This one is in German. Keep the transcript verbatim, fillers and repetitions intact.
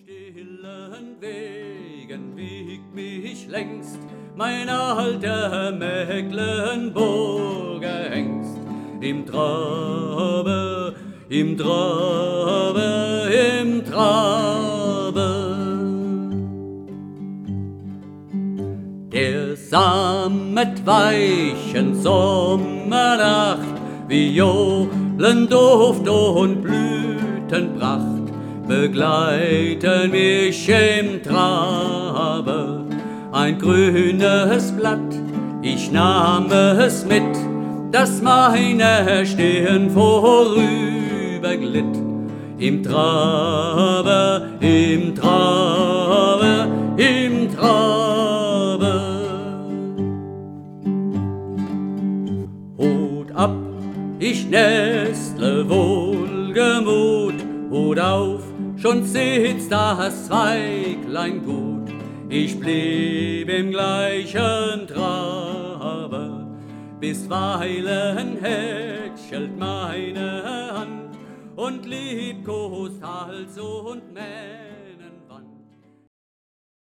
stillen Wegen wiegt mich längst mein alter Mecklenburger Hengst. Im Trabe, im Trabe, im Trabe. Der sammet weichen Sommernacht, Violenduft und Blütenpracht begleiten mich im Trabe. Ein grünes Blatt, ich nahm es mit, das meiner Stirn vorüberglitt. Im Trabe, im Trabe, im Trabe. Hut ab, ich nestle wohlgemut, Hut auf, schon sitzt das Zweiglein gut. Ich blieb im gleichen Trabe, bisweilen hätschelt meine Hand und liebkost Hals und Meer.